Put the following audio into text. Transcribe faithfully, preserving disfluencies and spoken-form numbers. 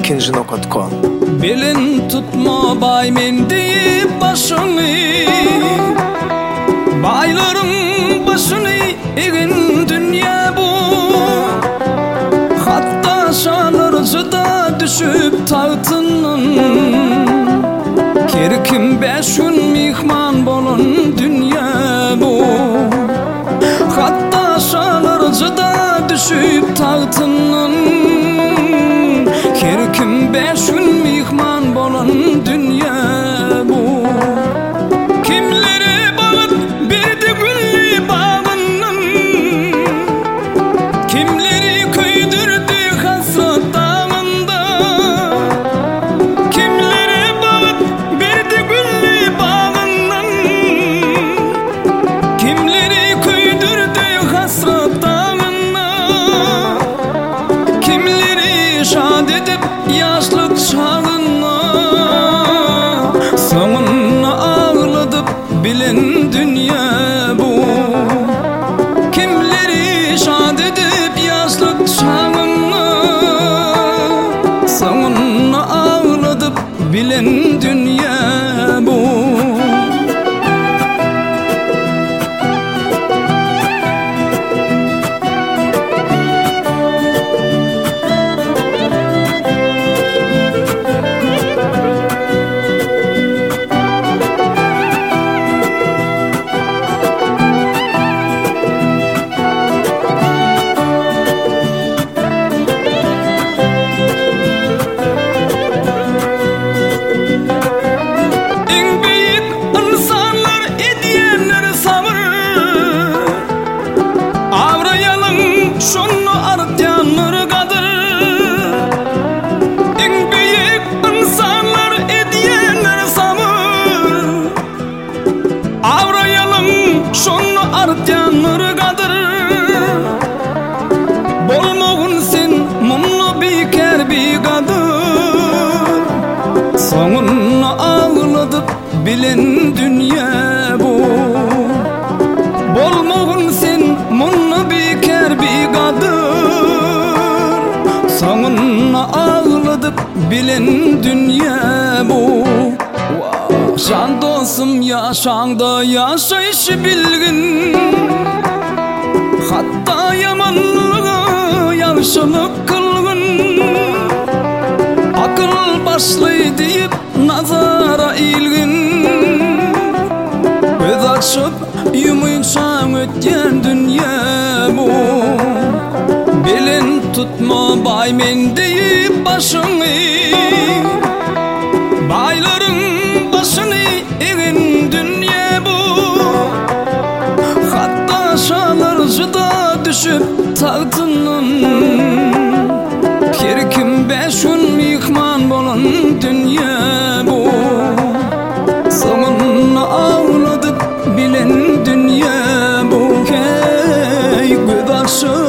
ikinci nokotko. Belin tutma bay men deyip başını, bayların başını egin dünya bu. Hatta şanırcı da düşüp tahtından, kerkim beş gün mihman bolun dünya bu. Hatta şanırcı da düşüp tahtından, kerkim beş gün mihman bolun dünya bu. Kimleri bağıt berdi gülli bağından, kimleri köydürdü hasret dağında. Kimleri bağıt berdi gülli bağından, kimleri köydürdü hasret dağında. Kimleri şad edip yaşlık çağına, sonuna ağladıp bilen dünya bu. Kimleri şad edip yaşlık çağına, sonuna ağladıp bilen dünya bu. Şunu artyanlar kadır, en büyük insanlar ediyenler sabır. Avrayalım şunu artyanlar kadır, bolmağın sen mumlu biker bir kadır. Sonuna ağladıp bilen dünya bu. Bolmağın sen mumlu biker bir kadır, sonuna ağladıp bilen dünya bu. Can dostum yaşanda yaşayışı bilgin, hatta yamanlığı yaxşılık kılgın. Akıl başlı deyip nazara ilgin, göz açıp yumuysan ötken dünya bu. Belin tutma bay men deyip başını, bayların başını egin dünya bu. Hatta şalarcı da düşüp tahtından, kerkim beş gün mihman bolun dünya bu. Sonuna ağladıp bilen dünya bu. Hey göz açıp